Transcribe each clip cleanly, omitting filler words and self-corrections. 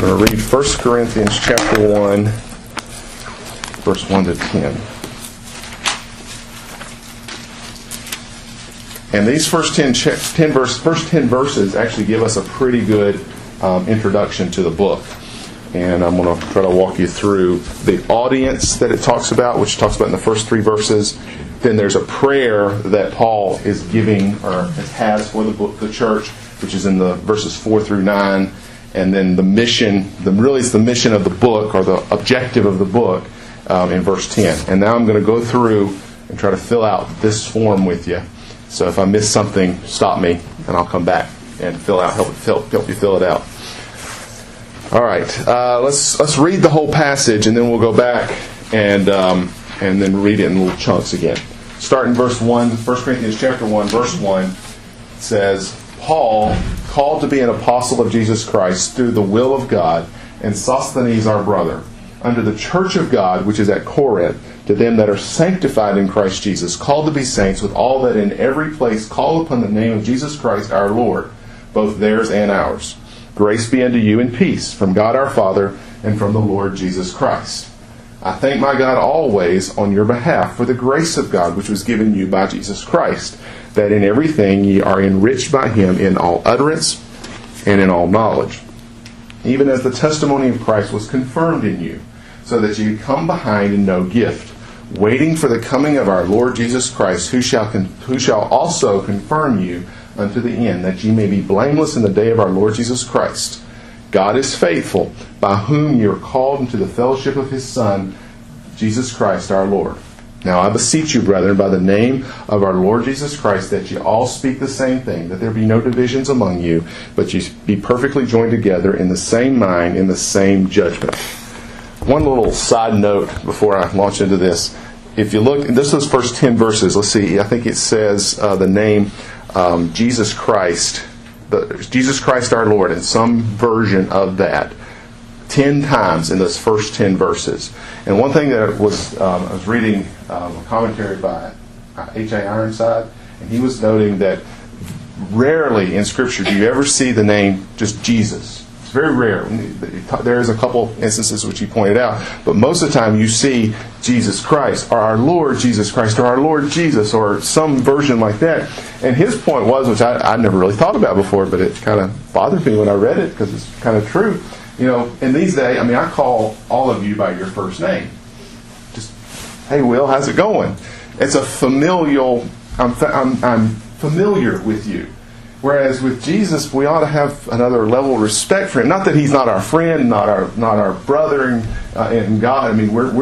going to read 1 Corinthians chapter 1, verse 1 to 10. And these first 10 verses actually give us a pretty good introduction to the book. And I'm going to try to walk you through the audience that it talks about, which it talks about in the first 3 verses. Then there's a prayer that Paul is giving, or has for the book, the church, which is in the verses 4 through 9. And then the mission, really it's the mission of the book, or the objective of the book, in verse 10. And now I'm going to go through and try to fill out this form with you. So if I miss something, stop me, and I'll come back and help you fill it out. All right, let's read the whole passage, and then we'll go back and then read it in little chunks again. Start in verse 1, 1 Corinthians chapter 1, verse 1 says, Paul, called to be an apostle of Jesus Christ through the will of God, and Sosthenes our brother, under the church of God which is at Corinth, to them that are sanctified in Christ Jesus, called to be saints, with all that in every place call upon the name of Jesus Christ our Lord, both theirs and ours. Grace be unto you and peace from God our Father and from the Lord Jesus Christ. I thank my God always on your behalf for the grace of God which was given you by Jesus Christ, that in everything ye are enriched by him in all utterance and in all knowledge, even as the testimony of Christ was confirmed in you, so that ye come behind in no gift, waiting for the coming of our Lord Jesus Christ, who shall also confirm you unto the end, that ye may be blameless in the day of our Lord Jesus Christ. God is faithful, by whom ye are called into the fellowship of his Son, Jesus Christ our Lord. Now I beseech you, brethren, by the name of our Lord Jesus Christ, that ye all speak the same thing, that there be no divisions among you, but ye be perfectly joined together in the same mind, in the same judgment. One little side note before I launch into this. If you look, this is those first 10 verses. Let's see, I think it says the name Jesus Christ, Jesus Christ our Lord, in some version of that, 10 times in those first 10 verses. And one thing that was, I was reading a commentary by H.A. Ironside, and he was noting that rarely in Scripture do you ever see the name just Jesus. It's very rare. There is a couple instances which he pointed out, but most of the time you see Jesus Christ, or our Lord Jesus Christ, or our Lord Jesus, or some version like that. And his point was, which I never really thought about before, but it kind of bothered me when I read it, because it's kind of true. You know, in these days, I call all of you by your first name. Just, hey, Will, how's it going? It's a familial, I'm familiar with you. Whereas with Jesus, we ought to have another level of respect for him. Not that he's not our friend, not our brother in God.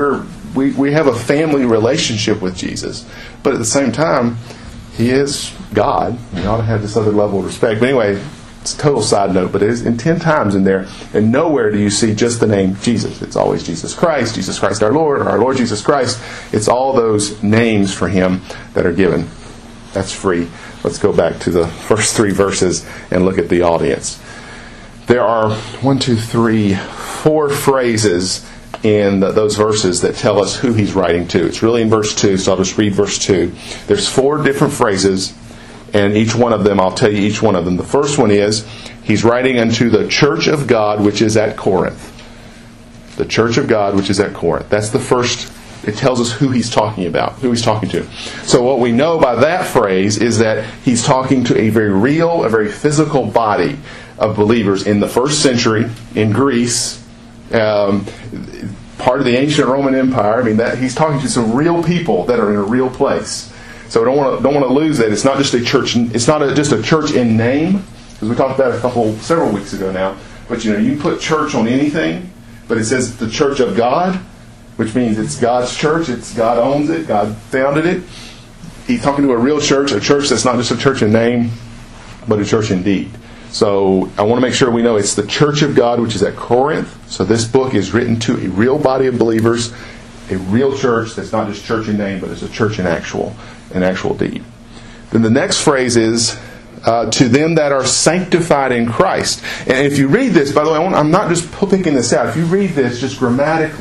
We have a family relationship with Jesus. But at the same time, he is God. We ought to have this other level of respect. But anyway, it's a total side note, but it is in 10 times in there, and nowhere do you see just the name Jesus. It's always Jesus Christ our Lord, or our Lord Jesus Christ. It's all those names for him that are given. That's free. Let's go back to the first 3 verses and look at the audience. There are 4 phrases in those verses that tell us who he's writing to. It's really in verse 2, so I'll just read verse 2. There's 4 different phrases, and each one of them, I'll tell you each one of them. The first one is, he's writing unto the church of God which is at Corinth. The church of God which is at Corinth. That's the first. It tells us who he's talking about, who he's talking to. So what we know by that phrase is that he's talking to a very real, a very physical body of believers in the first century in Greece, part of the ancient Roman Empire. That he's talking to some real people that are in a real place. So don't want to lose that. It's not just a church. It's not just a church in name, because we talked about it several weeks ago now. But you can put church on anything, but it says the church of God, which means it's God's church. It's God owns it. God founded it. He's talking to a real church, a church that's not just a church in name, but a church indeed. So I want to make sure we know it's the church of God, which is at Corinth. So this book is written to a real body of believers, a real church that's not just church in name, but it's a church in actual deed. Then the next phrase is, to them that are sanctified in Christ. And if you read this, by the way, I'm not just picking this out. If you read this just grammatically,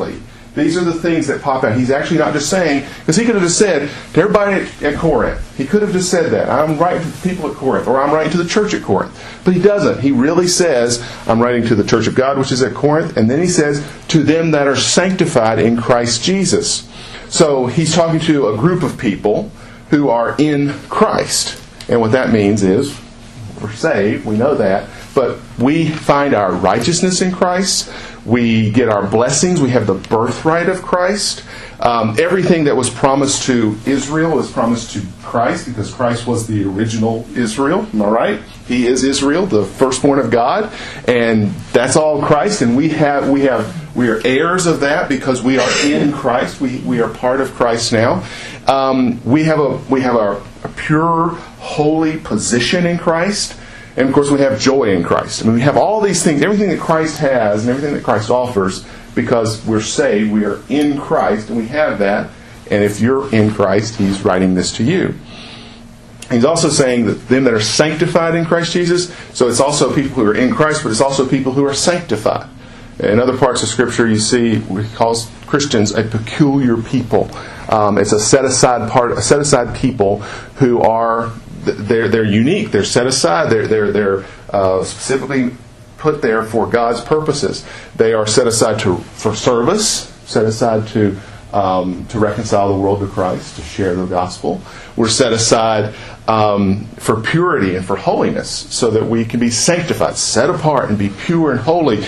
These are the things that pop out. He's actually not just saying, because he could have just said to everybody at Corinth, he could have just said that, I'm writing to the people at Corinth, or I'm writing to the church at Corinth. But he doesn't. He really says, I'm writing to the church of God, which is at Corinth, and then he says, to them that are sanctified in Christ Jesus. So he's talking to a group of people who are in Christ. And what that means is, we're saved, we know that, but we find our righteousness in Christ. We get our blessings. We have the birthright of Christ. Everything that was promised to Israel is promised to Christ, because Christ was the original Israel. Am I right? He is Israel, the firstborn of God, and that's all Christ. And we are heirs of that because we are in Christ. We are part of Christ now. We have a pure, holy position in Christ. And of course we have joy in Christ. I mean, we have all these things, everything that Christ has and everything that Christ offers, because we're saved, we are in Christ, and we have that. And if you're in Christ, He's writing this to you. He's also saying that them that are sanctified in Christ Jesus, so it's also people who are in Christ, but it's also people who are sanctified. In other parts of Scripture, you see, he calls Christians a peculiar people. It's a set aside people who are, they're unique. They're set aside. They're specifically put there for God's purposes. They are set aside for service, set aside to reconcile the world to Christ, to share the gospel. We're set aside for purity and for holiness, so that we can be sanctified, set apart, and be pure and holy.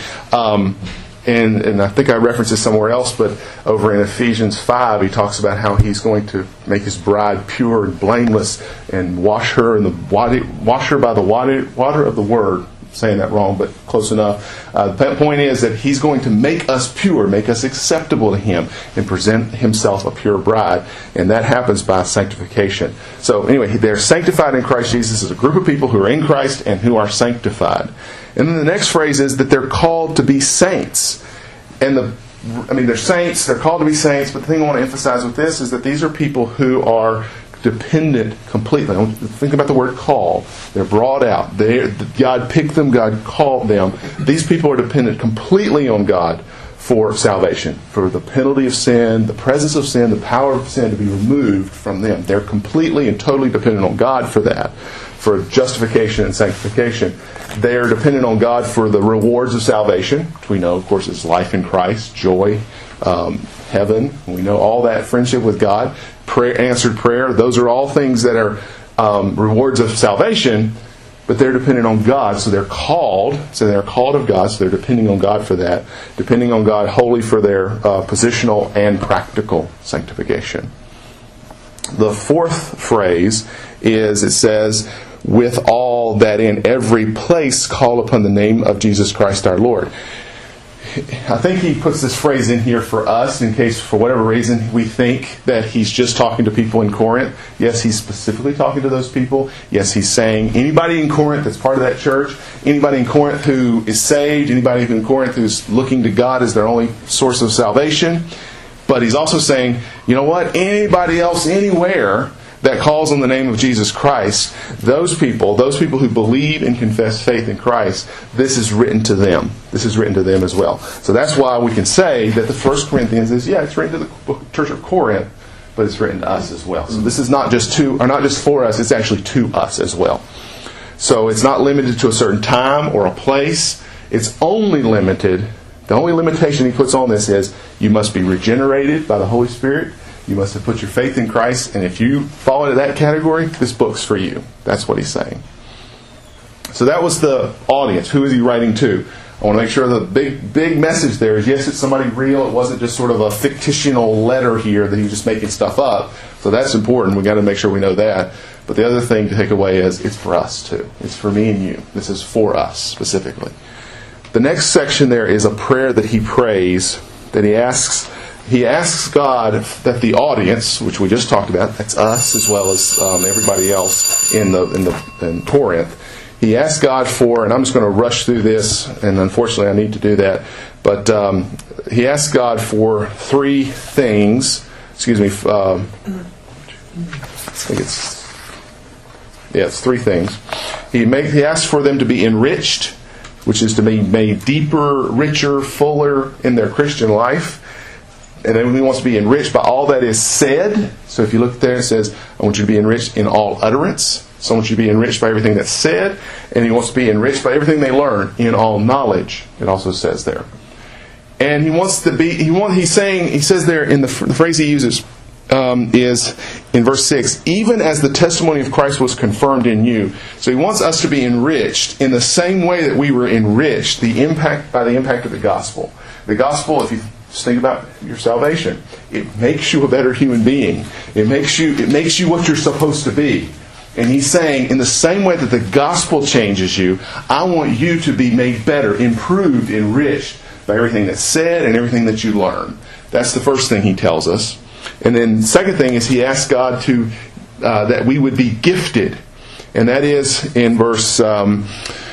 And I think I referenced this somewhere else, but over in Ephesians 5, he talks about how he's going to make his bride pure and blameless and wash her by the water of the Word. I'm saying that wrong, but close enough. The point is that he's going to make us pure, make us acceptable to him, and present himself a pure bride. And that happens by sanctification. So anyway, they're sanctified in Christ Jesus as a group of people who are in Christ and who are sanctified. And then the next phrase is that they're called to be saints. And they're saints, they're called to be saints, but the thing I want to emphasize with this is that these are people who are dependent completely. Think about the word call. They're brought out. God picked them, God called them. These people are dependent completely on God for salvation, for the penalty of sin, the presence of sin, the power of sin to be removed from them. They're completely and totally dependent on God for that, for justification and sanctification. They are dependent on God for the rewards of salvation, which we know, of course, is life in Christ, joy, heaven. We know all that, friendship with God, answered prayer. Those are all things that are rewards of salvation, but they're dependent on God, so they're called. So they're called of God, so they're depending on God for that, depending on God wholly for their positional and practical sanctification. The fourth phrase is, it says, with all that in every place call upon the name of Jesus Christ our Lord. I think he puts this phrase in here for us in case, for whatever reason, we think that he's just talking to people in Corinth. Yes, he's specifically talking to those people. Yes, he's saying anybody in Corinth that's part of that church, anybody in Corinth who is saved, anybody in Corinth who's looking to God as their only source of salvation. But he's also saying, you know what? Anybody else anywhere that calls on the name of Jesus Christ, those people who believe and confess faith in Christ, this is written to them. This is written to them as well. So that's why we can say that the 1 Corinthians is, it's written to the church of Corinth, but it's written to us as well. So this is not just for us, it's actually to us as well. So it's not limited to a certain time or a place. It's only limited, the only limitation he puts on this is you must be regenerated by the Holy Spirit. You must have put your faith in Christ, and if you fall into that category, this book's for you. That's what he's saying. So that was the audience. Who is he writing to? I want to make sure the big message there is, yes, it's somebody real. It wasn't just sort of a fictional letter here that he's just making stuff up. So that's important. We've got to make sure we know that. But the other thing to take away is it's for us too. It's for me and you. This is for us specifically. The next section there is a prayer that he prays, that he asks. He asks God that the audience, which we just talked about, that's us as well as everybody else in Corinth. He asks God for, and I'm just going to rush through this, and unfortunately I need to do that. But he asks God for three things. Excuse me. I think it's three things. He asks for them to be enriched, which is to be made deeper, richer, fuller in their Christian life. and then he wants to be enriched by all that is said. So if you look there, it says, I want you to be enriched in all utterance. So I want you to be enriched by everything that's said. And he wants to be enriched by everything they learn in all knowledge. It also says there. And he wants to be, he says there in the phrase he uses is in verse 6, even as the testimony of Christ was confirmed in you. So he wants us to be enriched in the same way that we were enriched by the impact of the gospel. The gospel, if you just think about your salvation, it makes you a better human being. It makes you what you're supposed to be. And he's saying, in the same way that the gospel changes you, I want you to be made better, improved, enriched by everything that's said and everything that you learn. That's the first thing he tells us. And then the second thing is he asks God to that we would be gifted. And that is in verse 7,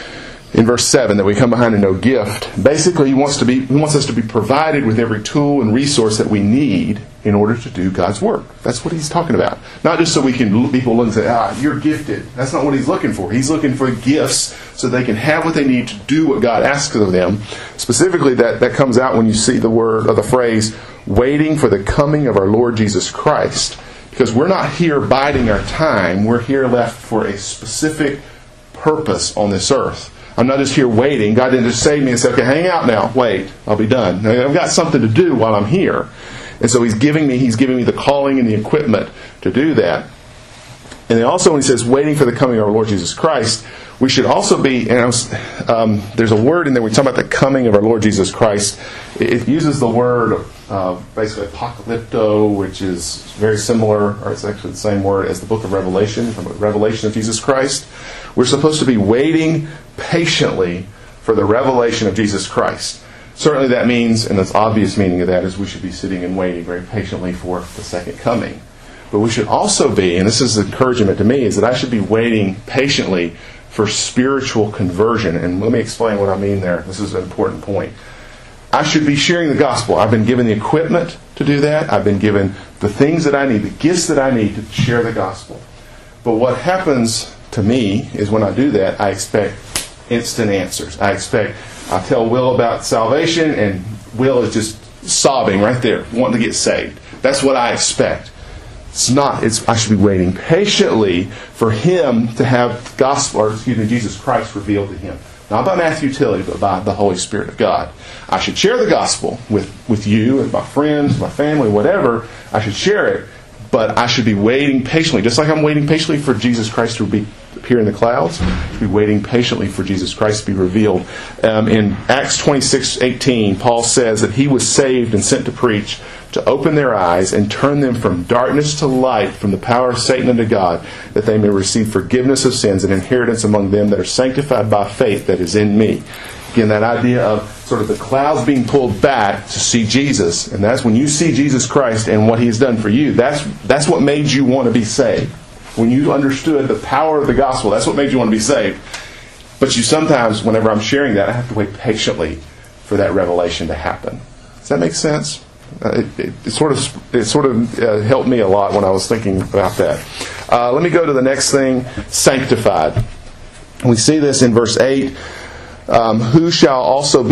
that we come behind and know gift. Basically, he wants us to be provided with every tool and resource that we need in order to do God's work. That's what he's talking about. Not just so people look and say, you're gifted. That's not what he's looking for. He's looking for gifts so they can have what they need to do what God asks of them. Specifically, that comes out when you see the word or the phrase, waiting for the coming of our Lord Jesus Christ. Because we're not here biding our time. We're here left for a specific purpose on this earth. I'm not just here waiting. God didn't just save me and say, okay, hang out now. Wait, I'll be done. I've got something to do while I'm here. And so he's giving me the calling and the equipment to do that. And then also when he says waiting for the coming of our Lord Jesus Christ, we should also be, there's a word in there, we talk about the coming of our Lord Jesus Christ. It uses the word basically apocalypto, which is very similar, or it's actually the same word as the book of Revelation, from the revelation of Jesus Christ. We're supposed to be waiting patiently for the revelation of Jesus Christ. Certainly that means, and the obvious meaning of that is we should be sitting and waiting very patiently for the second coming. But we should also be, and this is encouragement to me, is that I should be waiting patiently for spiritual conversion. And let me explain what I mean there. This is an important point. I should be sharing the gospel. I've been given the equipment to do that. I've been given the things that I need, the gifts that I need to share the gospel. But what happens to me is when I do that, I expect instant answers. I tell Will about salvation, and Will is just sobbing right there, wanting to get saved. That's what I expect. It's not. I should be waiting patiently for him to have Jesus Christ revealed to him. Not by Matthew Tilley, but by the Holy Spirit of God. I should share the gospel with you and my friends, my family, whatever. I should share it, but I should be waiting patiently. Just like I'm waiting patiently for Jesus Christ to appear in the clouds, I should be waiting patiently for Jesus Christ to be revealed. In Acts 26:18, Paul says that he was saved and sent to preach, to open their eyes and turn them from darkness to light, from the power of Satan unto God, that they may receive forgiveness of sins and inheritance among them that are sanctified by faith that is in me. Again, that idea of sort of the clouds being pulled back to see Jesus. And that's when you see Jesus Christ and what He's done for you. That's what made you want to be saved. When you understood the power of the gospel, that's what made you want to be saved. But you sometimes, whenever I'm sharing that, I have to wait patiently for that revelation to happen. Does that make sense? It sort of helped me a lot when I was thinking about that. Let me go to the next thing, sanctified. We see this in verse 8. Who shall also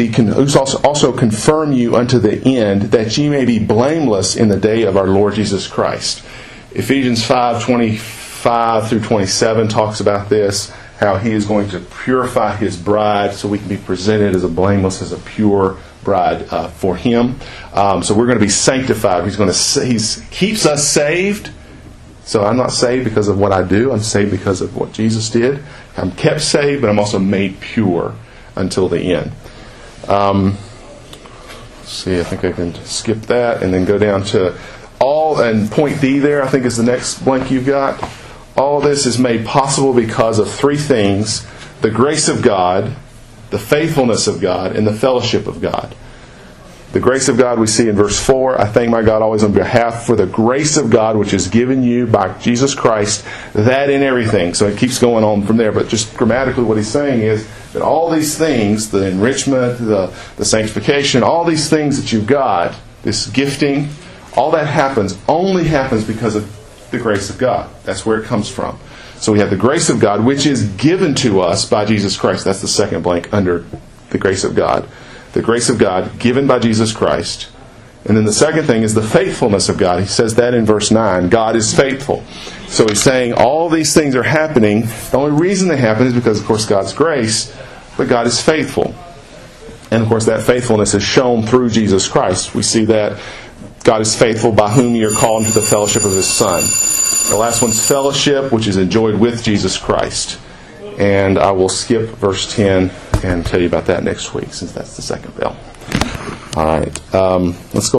confirm you unto the end, that ye may be blameless in the day of our Lord Jesus Christ. Ephesians 5:25 through 27 talks about this, how He is going to purify His bride so we can be presented as a pure bride for Him. So we're going to be sanctified. He keeps us saved. So I'm not saved because of what I do. I'm saved because of what Jesus did. I'm kept saved, but I'm also made pure until the end. Let's see, I think I can skip that and then go down to all, and point D there, I think is the next blank you've got. All this is made possible because of three things: the grace of God, the faithfulness of God, and the fellowship of God. The grace of God we see in verse 4. I thank my God always on behalf for the grace of God which is given you by Jesus Christ, that in everything. So it keeps going on from there. But just grammatically what he's saying is that all these things, the enrichment, the sanctification, all these things that you've got, this gifting, all that only happens because of the grace of God. That's where it comes from. So we have the grace of God which is given to us by Jesus Christ. That's the second blank under the grace of God. The grace of God given by Jesus Christ. And then the second thing is the faithfulness of God. He says that in verse 9. God is faithful. So he's saying all these things are happening. The only reason they happen is because, of course, God's grace, but God is faithful. And, of course, that faithfulness is shown through Jesus Christ. We see that God is faithful, by whom ye are called into the fellowship of His Son. The last one's fellowship, which is enjoyed with Jesus Christ. And I will skip verse 10 and tell you about that next week, since that's the second bell. All right. Let's go.